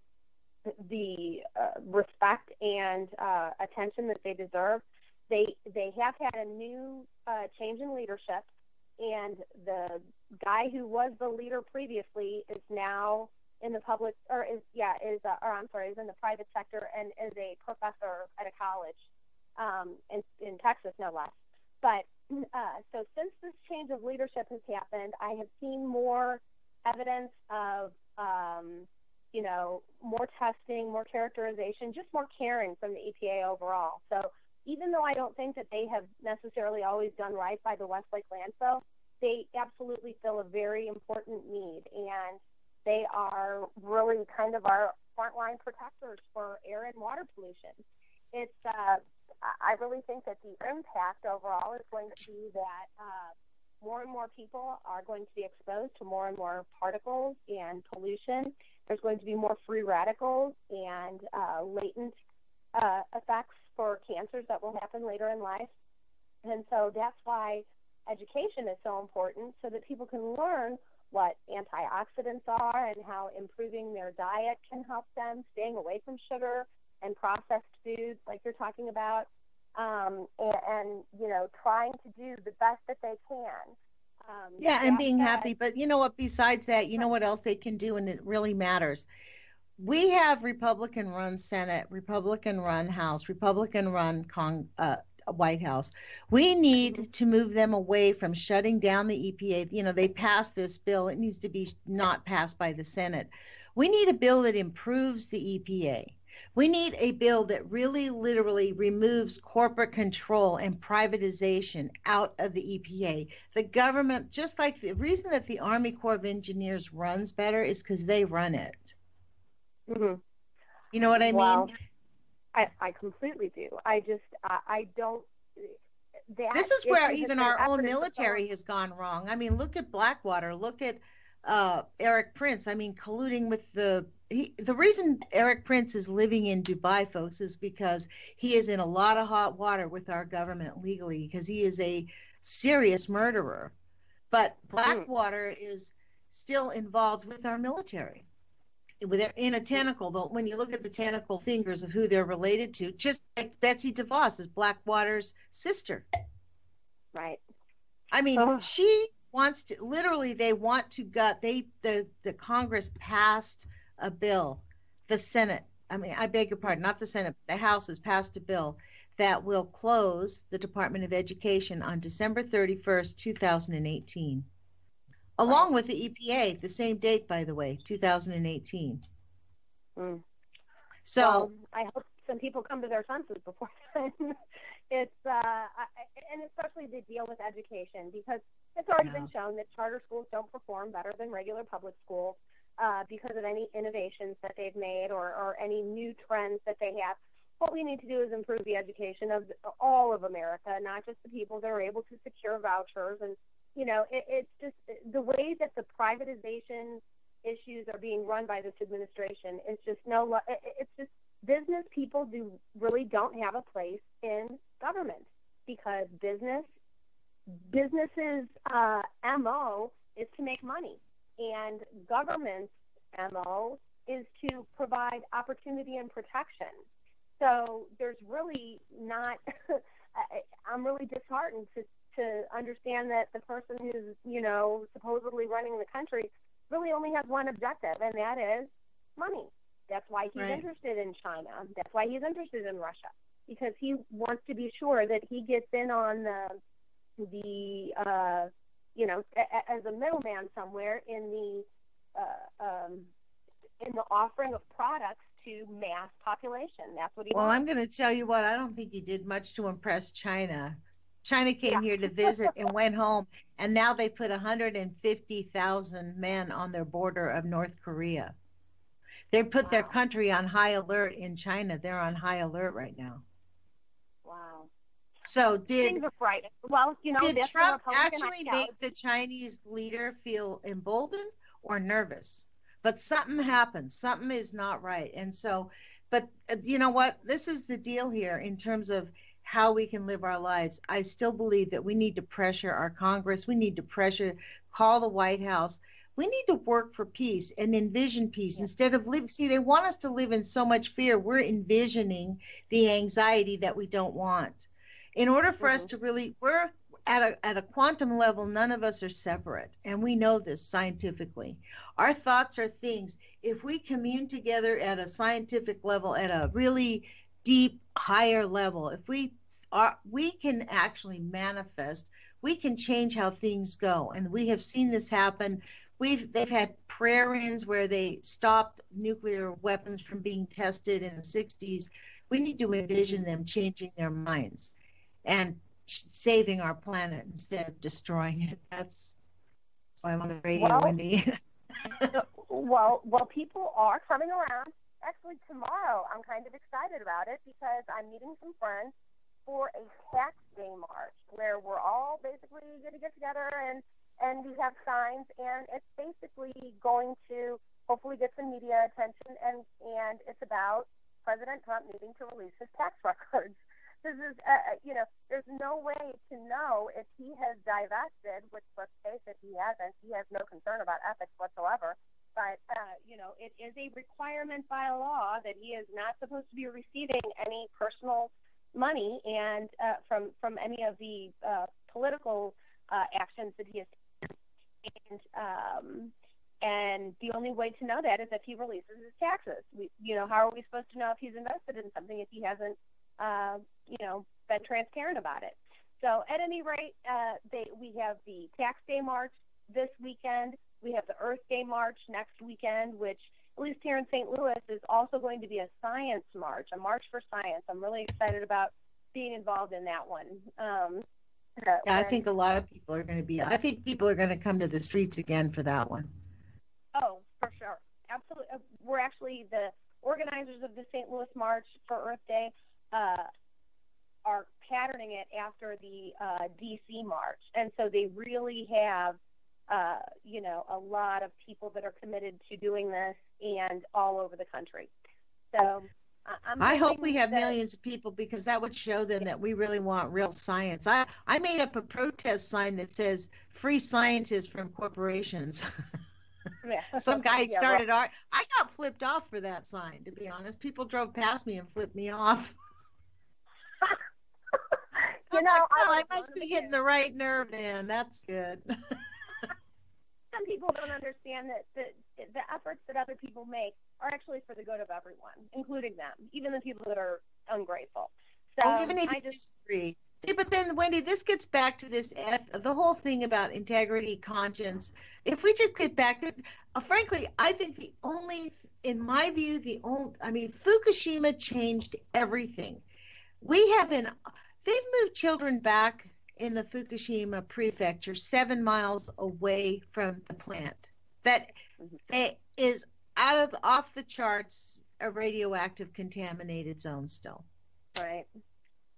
the uh, respect and uh, attention that they deserve. They they have had a new uh, change in leadership, and the guy who was the leader previously is now in the public, or is, yeah, is, uh, or I'm sorry, is in the private sector and is a professor at a college um, in, in Texas, no less. But uh, so since this change of leadership has happened, I have seen more evidence of, um, you know, more testing, more characterization, just more caring from the E P A overall. So even though I don't think that they have necessarily always done right by the Westlake landfill, they absolutely fill a very important need, and they are really kind of our frontline protectors for air and water pollution. It's, uh, I really think that the impact overall is going to be that uh, more and more people are going to be exposed to more and more particles and pollution. There's going to be more free radicals and uh, latent uh, effects for cancers that will happen later in life. And so that's why education is so important, so that people can learn what antioxidants are and how improving their diet can help them, staying away from sugar and processed foods like you're talking about, um, and, and, you know, trying to do the best that they can. Um, Yeah, and being said, happy. But you know what, besides that, you know what else they can do, and it really matters. We have Republican-run Senate, Republican-run House, Republican-run Cong- uh, White House. We need to move them away from shutting down the E P A. You know, they passed this bill. It needs to be not passed by the Senate. We need a bill that improves the E P A. We need a bill that really literally removes corporate control and privatization out of the E P A. The government, just like the reason that the Army Corps of Engineers runs better is because they run it. Mm-hmm. You know what I well, mean? I, I completely do. I just, I, I don't. That This is where issue has even been our own evident for so military long. has gone wrong. I mean, look at Blackwater. Look at uh, Eric Prince. I mean, colluding with the he, the reason Eric Prince is living in Dubai, folks, is because he is in a lot of hot water with our government legally, because he is a serious murderer. But Blackwater is still involved with our military. With their, in a tentacle, but when you look at the tentacle fingers of who they're related to, just like Betsy DeVos is Blackwater's sister. Right. I mean, Oh. she wants to, literally, they want to gut, they, the, the Congress passed a bill, the Senate, I mean, I beg your pardon, not the Senate, the House has passed a bill that will close the Department of Education on December thirty-first, two thousand eighteen. Along with the E P A, the same date, by the way, two thousand eighteen. Mm. So, well, I hope some people come to their senses before then. It's, uh, I, and especially the deal with education, because it's already Yeah. been shown that charter schools don't perform better than regular public schools uh, because of any innovations that they've made or, or any new trends that they have. What we need to do is improve the education of all of America, not just the people that are able to secure vouchers and, you know, it, it's just the way that the privatization issues are being run by this administration is just no, it, it's just business people do really don't have a place in government because business, businesses' uh, M O is to make money, and government's M O is to provide opportunity and protection. So there's really not, I'm really disheartened to, to understand that the person who's, you know, supposedly running the country really only has one objective, and that is money. That's why he's right. interested in China. That's why he's interested in Russia, because he wants to be sure that he gets in on the, the uh, you know, a, as a middleman somewhere in the, uh, um, in the offering of products to mass population. That's what he well, wants. I'm going to tell you what, I don't think he did much to impress China. China came yeah. here to visit and went home, and now they put one hundred fifty thousand men on their border of North Korea. They put wow. their country on high alert in China. They're on high alert right now. Wow. So did Things are right. Well, you know, did Trump actually make the Chinese leader feel emboldened or nervous? But something happened. Something is not right. And so, but uh, you know what? This is the deal here in terms of how we can live our lives. I still believe that we need to pressure our Congress. We need to pressure, call the White House. We need to work for peace and envision peace yeah. instead of live. See, they want us to live in so much fear. We're envisioning the anxiety that we don't want. In order for mm-hmm. us to really, we're at a, at a quantum level, none of us are separate. And we know this scientifically. Our thoughts are things. If we commune together at a scientific level, at a really deep, higher level, if we are, we can actually manifest, we can change how things go. And we have seen this happen. We've, they've had prayer-ins where they stopped nuclear weapons from being tested in the sixties. We need to envision them changing their minds and saving our planet instead of destroying it. That's why I'm on the radio, well, Wendy. well, well, people are coming around. Actually, tomorrow I'm kind of excited about it because I'm meeting some friends for a tax day march where we're all basically going to get together and, and we have signs, and it's basically going to hopefully get some media attention, and, and it's about President Trump needing to release his tax records. This is, uh, you know, there's no way to know if he has divested, which, let's face it, he hasn't. He has no concern about ethics whatsoever. But, uh, you know, it is a requirement by law that he is not supposed to be receiving any personal money and uh, from from any of the uh, political uh, actions that he has taken. And, um, and the only way to know that is if he releases his taxes. We, you know, how are we supposed to know if he's invested in something if he hasn't, uh, you know, been transparent about it? So at any rate, uh, they, we have the Tax Day March this weekend. We have the Earth Day March next weekend, which, at least here in Saint Louis, is also going to be a science march, a march for science. I'm really excited about being involved in that one. Um, yeah, I think a lot of people are going to be, I think people are going to come to the streets again for that one. Oh, for sure. Absolutely. We're actually the organizers of the Saint Louis March for Earth Day uh, are patterning it after the uh, D C March. And so they really have, uh, you know, a lot of people that are committed to doing this and all over the country. So I'm I hope we have that, millions of people, because that would show them yeah. that we really want real science. I, I made up a protest sign that says free scientists from corporations. Yeah. Some guy yeah, started well, art. I got flipped off for that sign, to be honest. People drove past me and flipped me off. you know, like, well, I, I must be hitting the right nerve then. That's good. Some people don't understand that the, the efforts that other people make are actually for the good of everyone, including them, even the people that are ungrateful. So oh, even if I you just disagree. See, but then, Wendy, this gets back to this, the whole thing about integrity, conscience. If we just get back to, uh, frankly, I think the only, in my view, the only, I mean, Fukushima changed everything. We have been, they've moved children back in the Fukushima prefecture seven miles away from the plant. That mm-hmm. is out of, off the charts, a radioactive contaminated zone still. Right.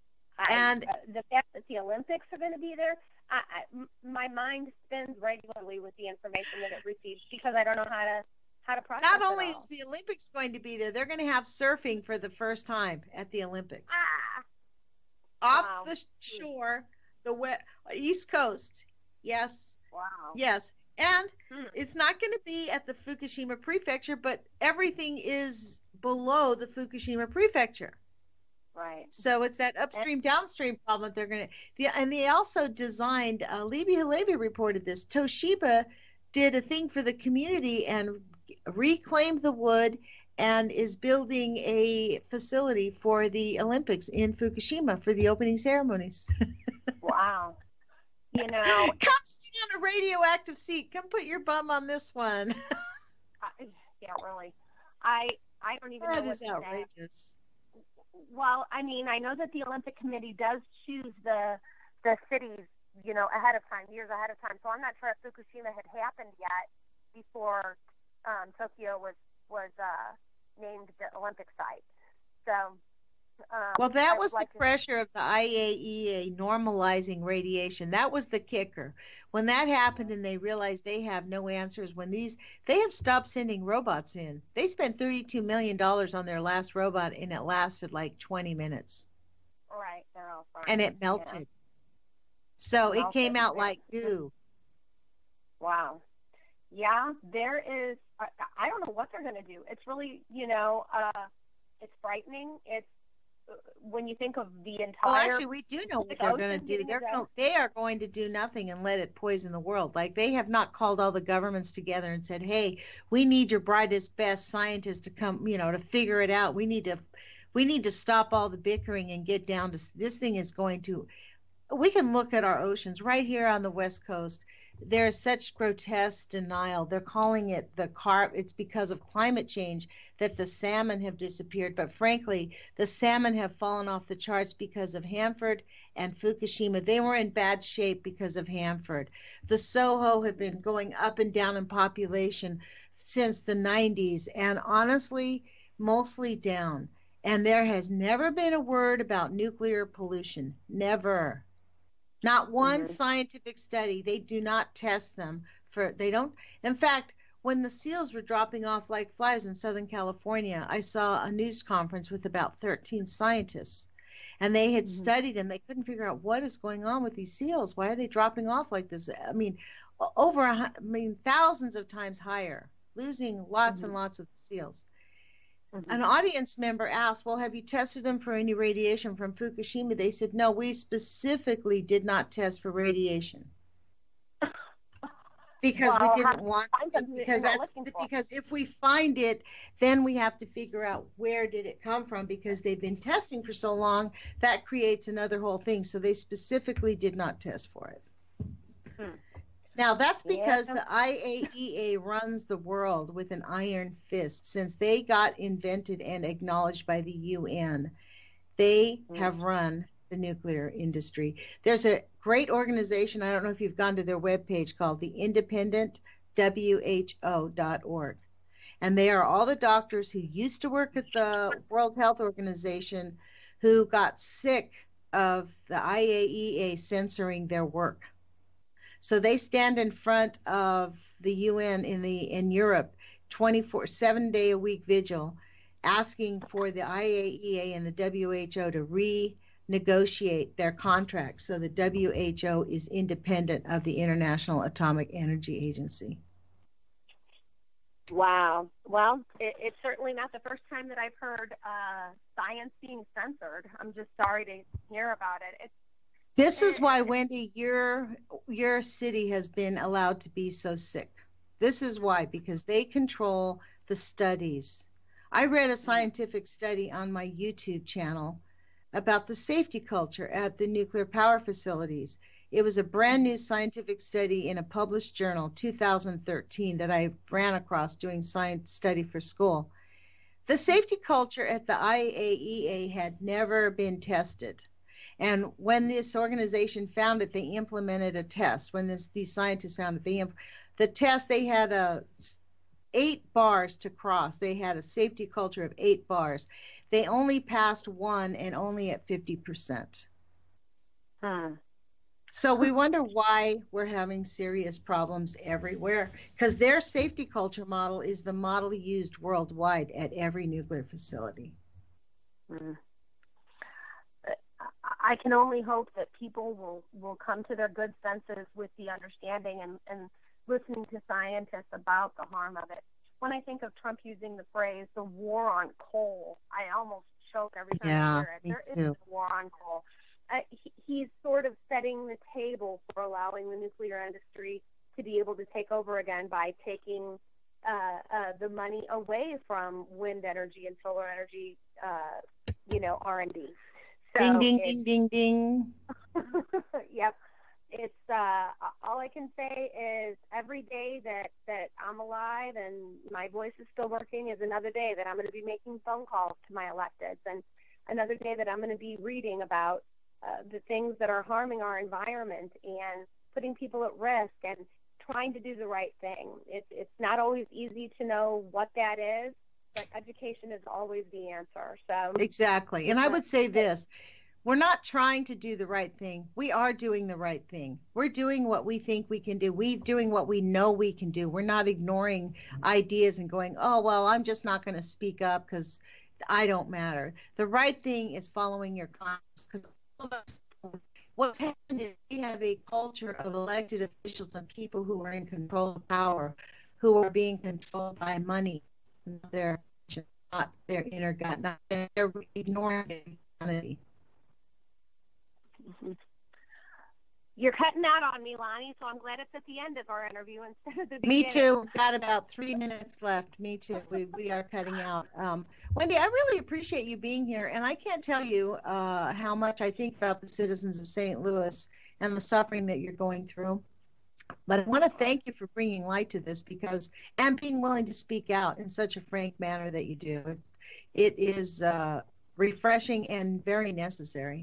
And I, uh, the fact that the Olympics are going to be there, I, I, m- my mind spins regularly with the information that it receives because I don't know how to how to process not it only all. is the Olympics going to be there, they're going to have surfing for the first time at the Olympics. Ah, Off wow. the shore, the west, East Coast. Yes. Wow. Yes. And Hmm. it's not going to be at the Fukushima prefecture, but everything is below the Fukushima prefecture. Right. So it's that upstream downstream problem that they're going to. And they also designed. Uh, Libby Halevi reported this. Toshiba did a thing for the community and reclaimed the wood and is building a facility for the Olympics in Fukushima for the opening ceremonies. Wow. You know, Come sit on a radioactive seat. Come put your bum on this one. I, yeah, really. I I don't even That know what is to say. outrageous. Well, I mean, I know that the Olympic Committee does choose the the cities, you know, ahead of time, years ahead of time. So I'm not sure if Fukushima had happened yet before um, Tokyo was was uh, named the Olympic site. So. Um, Well, I that would was the like to- pressure of the I A E A normalizing radiation. That was the kicker. When that happened and they realized they have no answers, when these, they have stopped sending robots in. They spent thirty-two million dollars on their last robot and it lasted like twenty minutes. Right, they're all fine. And it melted. So it Melted, came out yeah. like goo. Wow. Yeah, there is, I, I don't know what they're going to do. It's really, you know, uh, it's frightening. It's, uh, when you think of the entire. Well, actually, we do know what they're going to ocean do. getting They're around. going, they are going to do nothing and let it poison the world. Like they have not called all the governments together and said, "Hey, we need your brightest, best scientists to come, you know, to figure it out. We need to, we need to stop all the bickering and get down to this thing is going to." We can look at our oceans right here on the West Coast. There's such grotesque denial. They're calling it the carp. It's because of climate change that the salmon have disappeared. But frankly, the salmon have fallen off the charts because of Hanford and Fukushima. They were in bad shape because of Hanford. The Soho have been going up and down in population since the nineties, and honestly, mostly down. And there has never been a word about nuclear pollution. Never. Not one Mhm. scientific study. They do not test them for, they don't. In fact, when the seals were dropping off like flies in Southern California, I saw a news conference with about thirteen scientists. And they had Mhm. studied and they couldn't figure out what is going on with these seals. Why are they dropping off like this? I mean, o- over, a hu- I mean, thousands of times higher, losing lots and Mhm. lots of seals. Mhm. An audience member asked, well, have you tested them for any radiation from Fukushima? They said, no, we specifically did not test for radiation. Because Well, we how- didn't want find to, something that because you're not that's looking for. because if we find it, then we have to figure out where did it come from, because they've been testing for so long, that creates another whole thing. So they specifically did not test for it. Hmm. Now, that's because Yeah. the I A E A runs the world with an iron fist. Since they got invented and acknowledged by the U N, they Mm. have run the nuclear industry. There's a great organization, I don't know if you've gone to their webpage, called the Independent W H O dot org. And they are all the doctors who used to work at the World Health Organization who got sick of the I A E A censoring their work. So they stand in front of the U N in the in Europe, twenty-four, seven day a week vigil, asking for the I A E A and the W H O to renegotiate their contracts so the W H O is independent of the International Atomic Energy Agency. Wow. Well, it, it's certainly not the first time that I've heard uh, science being censored. I'm just sorry to hear about it. It's This is why, Wendy, your your city has been allowed to be so sick. This is why, because they control the studies. I read a scientific study on my YouTube channel about the safety culture at the nuclear power facilities. It was a brand new scientific study in a published journal, two thousand thirteen, that I ran across doing science study for school. The safety culture at the I A E A had never been tested. And when this organization found it, they implemented a test. When this, these scientists found it, they the test, they had a eight bars to cross. They had a safety culture of eight bars. They only passed one, and only at fifty percent. Hmm. So we wonder why we're having serious problems everywhere, because their safety culture model is the model used worldwide at every nuclear facility. Hmm. I can only hope that people will, will come to their good senses with the understanding and, and listening to scientists about the harm of it. When I think of Trump using the phrase "the war on coal," I almost choke every time Yeah, I hear it. me There too. is a war on coal. Uh, he, he's sort of setting the table for allowing the nuclear industry to be able to take over again by taking uh, uh, the money away from wind energy and solar energy, uh, you know, R and D. Ding, So ding, it's, ding, ding, ding. yep. It's uh, all I can say is every day that, that I'm alive and my voice is still working is another day that I'm going to be making phone calls to my electeds, and another day that I'm going to be reading about uh, the things that are harming our environment and putting people at risk and trying to do the right thing. It's it's not always easy to know what that is, but education is always the answer. So Exactly. And I would say this. We're not trying to do the right thing. We are doing the right thing. We're doing what we think we can do. We're doing what we know we can do. We're not ignoring ideas and going, oh, well, I'm just not going to speak up because I don't matter. The right thing is following your conscience, because what's happened is we have a culture of elected officials and people who are in control of power, who are being controlled by money, not their, not their inner gut, not they're ignoring humanity. Mm-hmm. You're cutting out on me, Lonnie, so I'm glad it's at the end of our interview instead of the beginning. Me too. Got about three minutes left. Me too. We, we are cutting out. Um, Wendy, I really appreciate you being here, and I can't tell you uh, how much I think about the citizens of Saint Louis and the suffering that you're going through. But I want to thank you for bringing light to this, because and being willing to speak out in such a frank manner that you do. It is uh, refreshing and very necessary.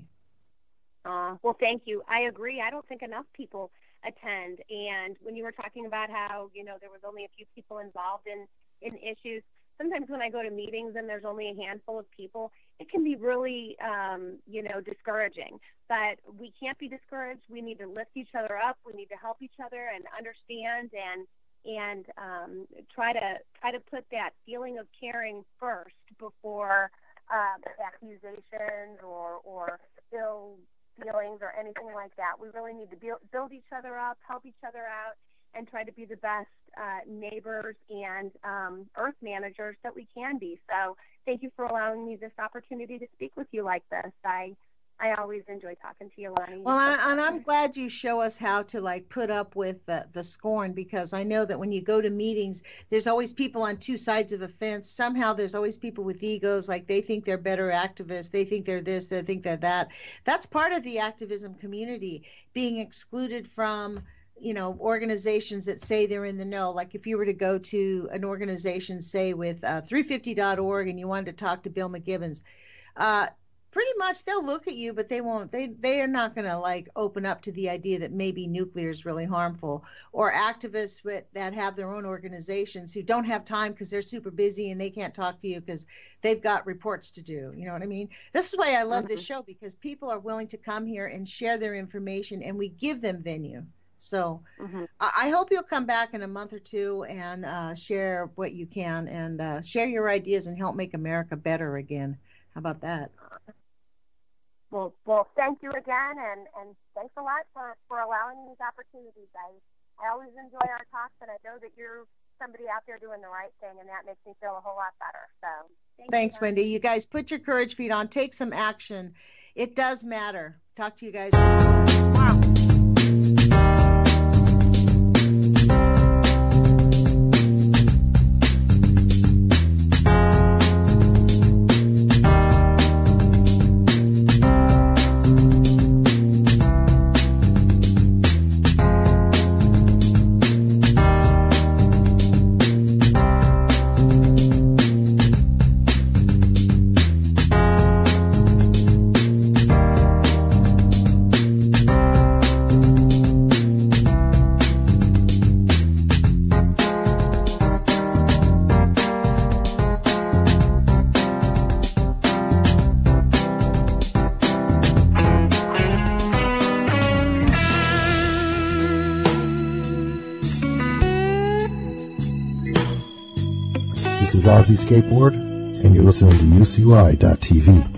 Uh, well, thank you. I agree. I don't think enough people attend. And when you were talking about how, you know, there was only a few people involved in, in issues, sometimes when I go to meetings and there's only a handful of people, it can be really, um, you know, discouraging. But we can't be discouraged. We need to lift each other up. We need to help each other and understand and and um, try to try to put that feeling of caring first before uh, accusations or or ill feelings or anything like that. We really need to build, build each other up, help each other out, and try to be the best uh, neighbors and um, earth managers that we can be. So thank you for allowing me this opportunity to speak with you like this. I I always enjoy talking to you, Lonnie. Well, I, and I'm glad you show us how to like put up with the, the scorn, because I know that when you go to meetings, there's always people on two sides of a fence. Somehow there's always people with egos, like they think they're better activists. They think they're this, they think they're that. That's part of the activism community, being excluded from, you know, organizations that say they're in the know. Like if you were to go to an organization, say with uh, three fifty dot org, and you wanted to talk to Bill McGibbons, uh, pretty much they'll look at you, but they won't, they they are not going to like open up to the idea that maybe nuclear is really harmful. Or activists with, that have their own organizations who don't have time because they're super busy and they can't talk to you because they've got reports to do. You know what I mean? This is why I love mm-hmm. this show, because people are willing to come here and share their information, and we give them venue. So mm-hmm. I hope you'll come back in a month or two and uh, share what you can, and uh, share your ideas and help make America better again. How about that? Well, well, thank you again, and, and thanks a lot for, for allowing me these opportunities. I, I always enjoy our talks, and I know that you're somebody out there doing the right thing, and that makes me feel a whole lot better. So thank thanks, you, Wendy. You guys put your courage feet on. Take some action. It does matter. Talk to you guys tomorrow. This is Ozzy Skateboard, and you're listening to U C Y dot T V.